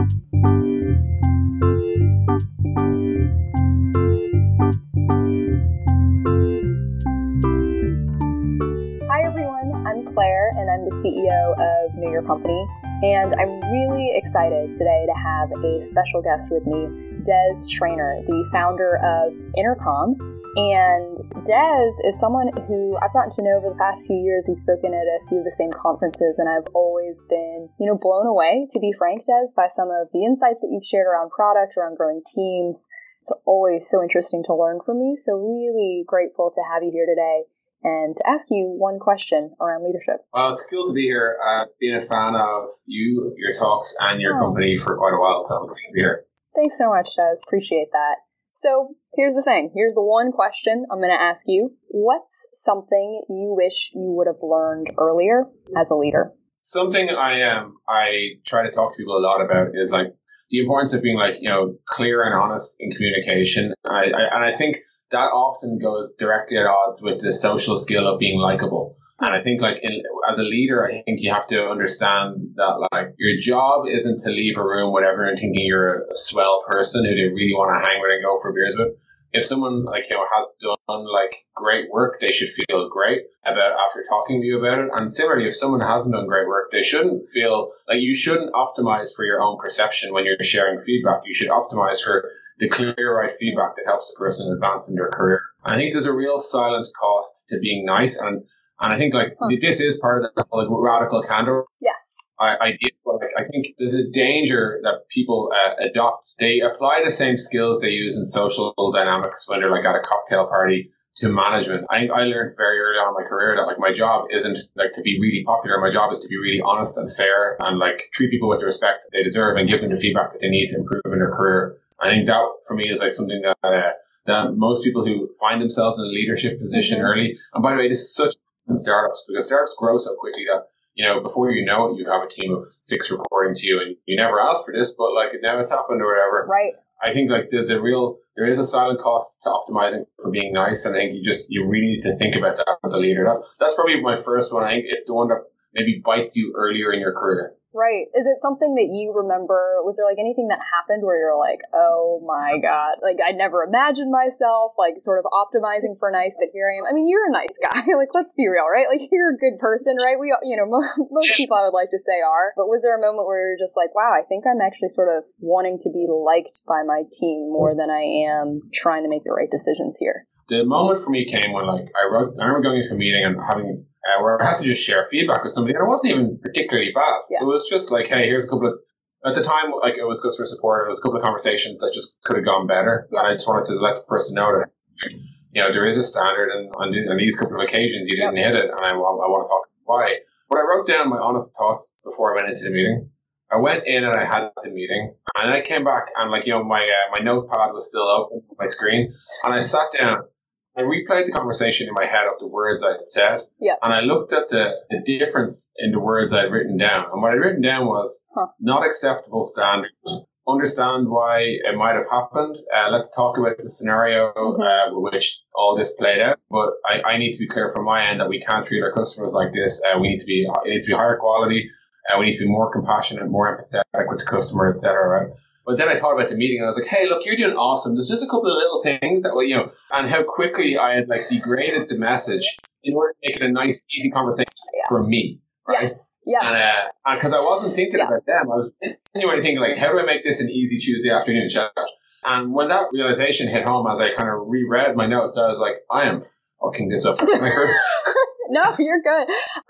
Hi everyone, I'm Claire and I'm the CEO of Know Your Company, and I'm really excited today to have a special guest with me, Des Traynor, the founder of Intercom. And Des is someone who I've gotten to know over the past few years. We've spoken at a few of the same conferences, and I've always been, blown away, to be frank, Des, by some of the insights that you've shared around product, around growing teams. It's always so interesting to learn from you. So really grateful to have you here today and to ask you one question around leadership. Well, it's cool to be here. I've been a fan of you, your talks, and your company for quite a while, so it's good to be here. Thanks so much, Des. Appreciate that. So here's the thing. Here's the one question I'm going to ask you. What's something you wish you would have learned earlier as a leader? Something I try to talk to people a lot about is like the importance of being clear and honest in communication. And I think that often goes directly at odds with the social skill of being likable. And I think as a leader, I think you have to understand that your job isn't to leave a room with everyone thinking you're a swell person who they really want to hang with and go for beers with. If someone has done great work, they should feel great about after talking to you about it. And similarly, if someone hasn't done great work, they shouldn't feel like you shouldn't optimize for your own perception when you're sharing feedback. You should optimize for the clear, right feedback that helps the person advance in their career. And I think there's a real silent cost to being nice. And I think this is part of the radical candor. Yes. I think there's a danger that people adopt. They apply the same skills they use in social dynamics when they're at a cocktail party to management. I learned very early on in my career that my job isn't to be really popular. My job is to be really honest and fair and treat people with the respect that they deserve and give them the feedback that they need to improve in their career. I think that for me is something that most people who find themselves in a leadership position early. And by the way, this is such in startups because startups grow so quickly that before you know it, you have a team of 6 reporting to you, and you never asked for this, but now it's happened or whatever. Right. I think there is a silent cost to optimizing for being nice, and I think you really need to think about that as a leader. That's probably my first one. I think it's the one that maybe bites you earlier in your career. Right. Is it something that you remember? Was there anything that happened where you're oh my God, I never imagined myself sort of optimizing for nice, but here I am. I mean, you're a nice guy. Let's be real, right? You're a good person, right? We, most people I would like to say are, but was there a moment where you're just wow, I think I'm actually sort of wanting to be liked by my team more than I am trying to make the right decisions here? The moment for me came when I remember going into a meeting and having where I had to just share feedback with somebody, and it wasn't even particularly bad. Yeah. It was just hey, here's a couple of, at the time, it was customer support, it was a couple of conversations that just could have gone better. Yeah. And I just wanted to let the person know that, there is a standard, and on these couple of occasions you didn't hit it, and I want to talk about why. But I wrote down my honest thoughts before I went into the meeting. I went in and I had the meeting, and I came back and my notepad was still open on my screen, and I sat down. I replayed the conversation in my head of the words I had said, and I looked at the difference in the words I had written down. And what I'd written down was not acceptable standards. Understand why it might have happened. Let's talk about the scenario with which all this played out. But I need to be clear from my end that we can't treat our customers like this. It needs to be higher quality. We need to be more compassionate, more empathetic with the customer, etc. Right? But then I thought about the meeting, and I was hey, look, you're doing awesome. There's just a couple of little things that and how quickly I had degraded the message in order to make it a nice, easy conversation for me. Right? Yes. And because I wasn't thinking about them, I was genuinely thinking how do I make this an easy Tuesday afternoon chat? And when that realization hit home, as I kind of reread my notes, I was I am fucking this up. My first. No, you're good.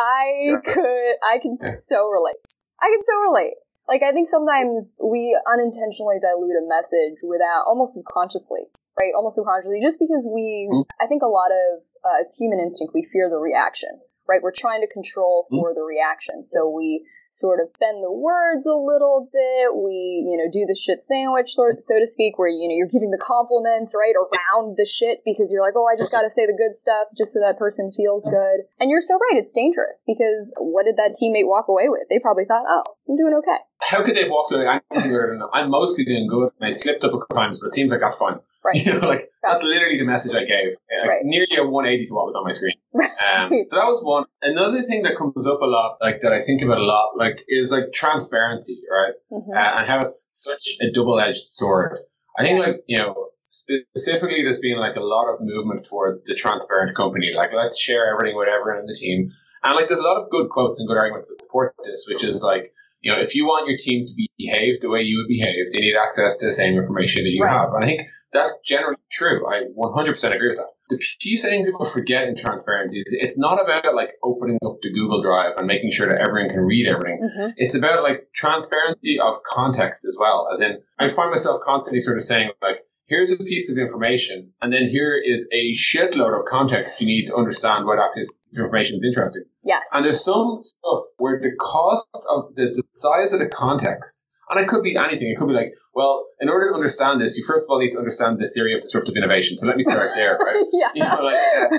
I can so relate. I can so relate. I think sometimes we unintentionally dilute a message without, almost subconsciously, right? Almost subconsciously, just because I think a lot of, it's human instinct, we fear the reaction, right? We're trying to control for the reaction. So we sort of bend the words a little bit. We, do the shit sandwich, so to speak, where, you're giving the compliments, right, around the shit because you're oh, I just got to say the good stuff just so that person feels good. And you're so right. It's dangerous because what did that teammate walk away with? They probably thought, oh, I'm doing okay. How could they walk away? I'm mostly doing good. And I slipped up a couple times, but it seems like that's fine. Right. Like that's literally the message I gave. Nearly a 180 to what was on my screen. So that was one. Another thing that comes up a lot, like that I think about a lot, like is like transparency, right? And how it's such a double-edged sword. I think like, specifically there's been like a lot of movement towards the transparent company. Like let's share everything with everyone in the team. And like there's a lot of good quotes and good arguments that support this, which is like, if you want your team to behave the way you would behave, they need access to the same information that you have. And I think that's generally true. I 100% agree with that. The piece I think people forget in transparency is it's not about like opening up the Google Drive and making sure that everyone can read everything. It's about like transparency of context as well. As in, I find myself constantly sort of saying like, here's a piece of information, and then here is a shitload of context you need to understand why that piece of information is interesting. Yes. And there's some stuff where the cost of the size of the context, and it could be anything. It could be like, well, in order to understand this, you first of all need to understand the theory of disruptive innovation. So let me start there, right?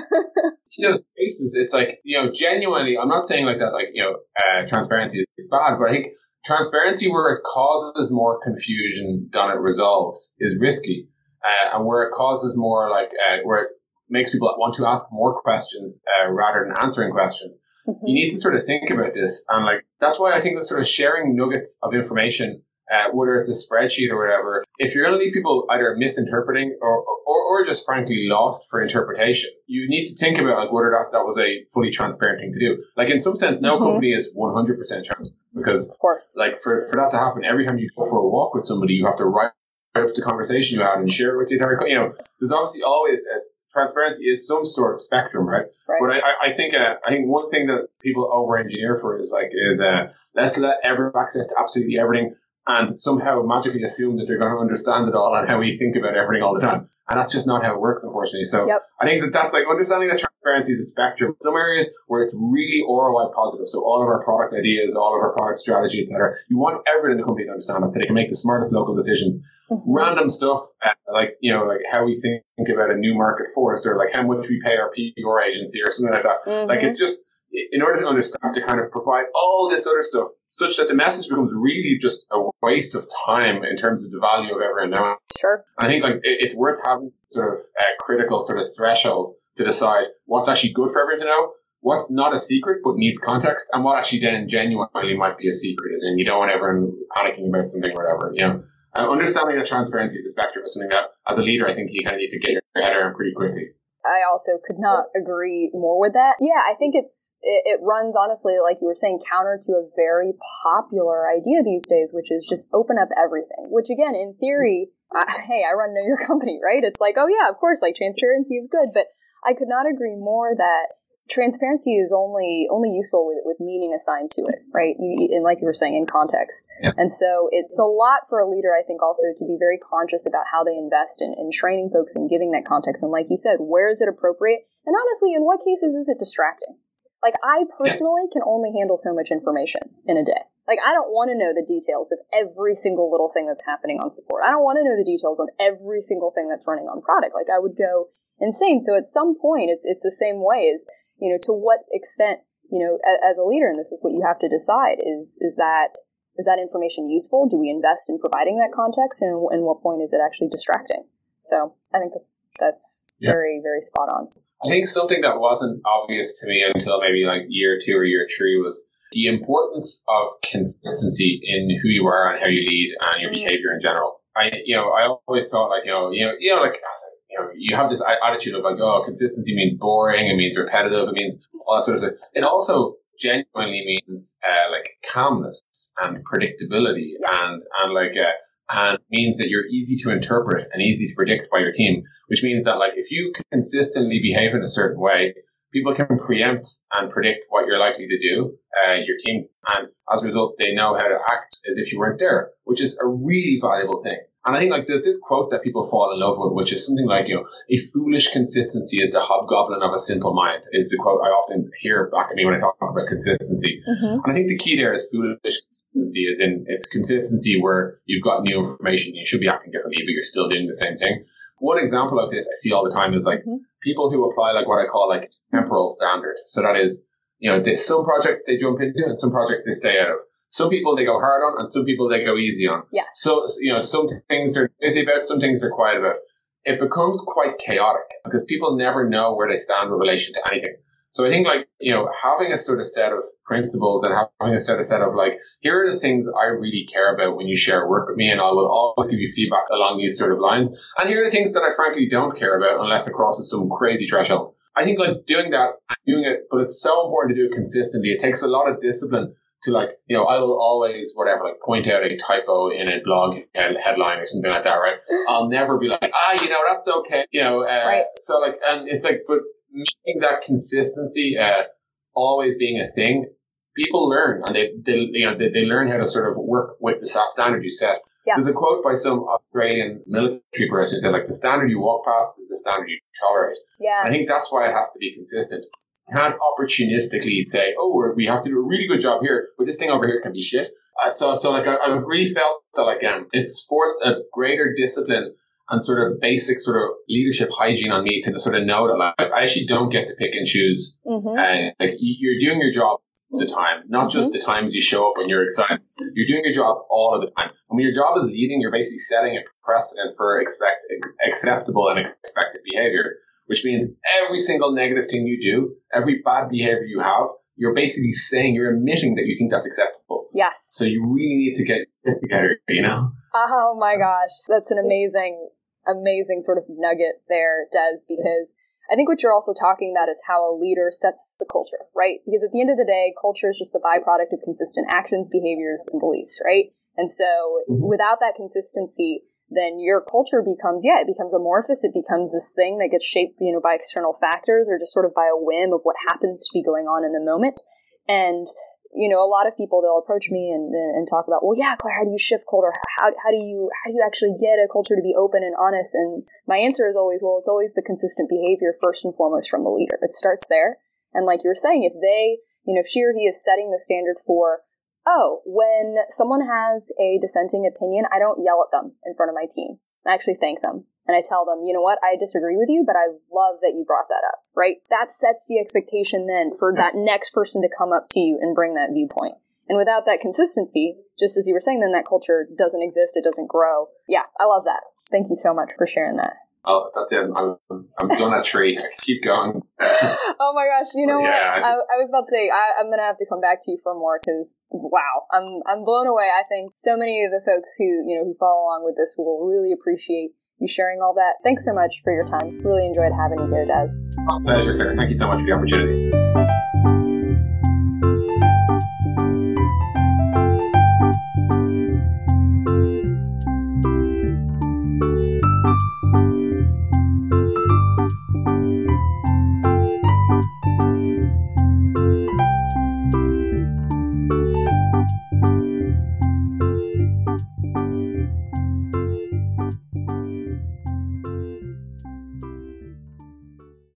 Spaces, it's like, genuinely, I'm not saying like that, like, transparency is bad, but I think transparency where it causes more confusion than it resolves is risky. And where it causes more where it makes people want to ask more questions rather than answering questions. You need to sort of think about this. And like, that's why I think that sort of sharing nuggets of information, whether it's a spreadsheet or whatever, if you're going to leave people either misinterpreting or just frankly lost for interpretation, you need to think about like whether that was a fully transparent thing to do. Like in some sense, no company is 100% transparent because of course, like for that to happen, every time you go for a walk with somebody, you have to write up the conversation you had and share it with the entire, there's obviously always transparency is some sort of spectrum, right? But I think one thing that people over-engineer for is let's let everyone have access to absolutely everything and somehow magically assume that they're going to understand it all and how we think about everything all the time. And that's just not how it works, unfortunately. So I think that's like understanding that transparency is a spectrum. Some areas where it's really ROI positive. So all of our product ideas, all of our product strategy, etc. You want everyone in the company to understand that so they can make the smartest local decisions. Random stuff like how we think about a new market force or like how much we pay our PR agency or something like that. Like it's just in order to understand to kind of provide all this other stuff such that the message becomes really just a waste of time in terms of the value of everyone knowing. Sure. I think like it's worth having sort of a critical sort of threshold to decide what's actually good for everyone to know, what's not a secret but needs context, and what actually then genuinely might be a secret, as in you don't want everyone panicking about something or whatever, understanding that transparency is a spectrum is something that, as a leader, I think you kind of need to get your head around pretty quickly. I also could not agree more with that. Yeah, I think it runs, honestly, like you were saying, counter to a very popular idea these days, which is just open up everything. Which, again, in theory, I run Know Your Company, right? It's like, oh yeah, of course, like transparency is good, but I could not agree more that transparency is only useful with meaning assigned to it, right? And like you were saying, in context. Yes. And so it's a lot for a leader, I think, also to be very conscious about how they invest in training folks and giving that context. And like you said, where is it appropriate? And honestly, in what cases is it distracting? Like, I personally can only handle so much information in a day. Like, I don't want to know the details of every single little thing that's happening on support. I don't want to know the details on every single thing that's running on product. Like, I would go insane. So at some point, it's the same way as, to what extent, as a leader, and this is what you have to decide, is that information useful? Do we invest in providing that context? And what point is it actually distracting? So I think that's very, very spot on. I think something that wasn't obvious to me until maybe like year 2 or year 3 was the importance of consistency in who you are and how you lead and your behavior in general. I always thought like, you have this attitude of like, oh, consistency means boring, it means repetitive, it means all that sort of stuff. It also genuinely means like calmness and predictability and means that you're easy to interpret and easy to predict by your team, which means that like if you consistently behave in a certain way, people can preempt and predict what you're likely to do, your team, and as a result, they know how to act as if you weren't there, which is a really valuable thing. And I think like there's this quote that people fall in love with, which is something like, a foolish consistency is the hobgoblin of a simple mind, is the quote I often hear back at me when I talk about consistency. And I think the key there is foolish consistency, as in it's consistency where you've got new information, you should be acting differently, but you're still doing the same thing. One example of this I see all the time is like people who apply like what I call like temporal standard. So that is, some projects they jump into and some projects they stay out of. Some people they go hard on and some people they go easy on. Yes. So, some things they're busy about, some things they're quiet about. it becomes quite chaotic because people never know where they stand in relation to anything. So I think like, having a sort of set of principles and having a set of like, here are the things I really care about when you share work with me, and I will always give you feedback along these sort of lines. And here are the things that I frankly don't care about unless it crosses some crazy threshold. I think like doing it, but it's so important to do it consistently. It takes a lot of discipline to like, I will always, whatever, like point out a typo in a blog headline or something like that, right? I'll never be like, that's okay. Right. So like, and it's like, but making that consistency always being a thing, people learn, and they learn how to sort of work with the standard you set. Yes. There's a quote by some Australian military person who said, like, the standard you walk past is the standard you tolerate. Yeah. I think that's why it has to be consistent. You can't opportunistically say, we have to do a really good job here, but this thing over here can be shit. So like, I really felt that, like, it's forced a greater discipline and sort of basic sort of leadership hygiene on me to sort of know that, like, I actually don't get to pick and choose. Mm-hmm. Like, you're doing your job all the time, not just the times you show up when you're excited. You're doing your job all of the time. And when your job is leading, you're basically setting a precedent for acceptable and expected behavior, which means every single negative thing you do, every bad behavior you have, you're basically saying, you're admitting that you think that's acceptable. Yes. So you really need to get it together, Oh my gosh. That's an amazing sort of nugget there, Des, because I think what you're also talking about is how a leader sets the culture, right? Because at the end of the day, culture is just the byproduct of consistent actions, behaviors, and beliefs, right? And so without that consistency, then your culture becomes amorphous. It becomes this thing that gets shaped, by external factors or just sort of by a whim of what happens to be going on in the moment. And, a lot of people, they'll approach me and talk about, well, yeah, Claire, how do you shift culture? How do you actually get a culture to be open and honest? And my answer is always, well, it's always the consistent behavior first and foremost from the leader. It starts there. And like you were saying, if they, if she or he is setting the standard for, when someone has a dissenting opinion, I don't yell at them in front of my team. I actually thank them. And I tell them, you know what, I disagree with you, but I love that you brought that up, right? That sets the expectation then for that next person to come up to you and bring that viewpoint. And without that consistency, just as you were saying, then that culture doesn't exist, it doesn't grow. Yeah, I love that. Thank you so much for sharing that. Oh, that's it. I'm done that tree. I keep going. Oh my gosh! You know what? I was about to say I'm gonna have to come back to you for more because wow, I'm blown away. I think so many of the folks who follow along with this will really appreciate you sharing all that. Thanks so much for your time. Really enjoyed having you here, Des. Oh, pleasure, Claire. Thank you so much for the opportunity.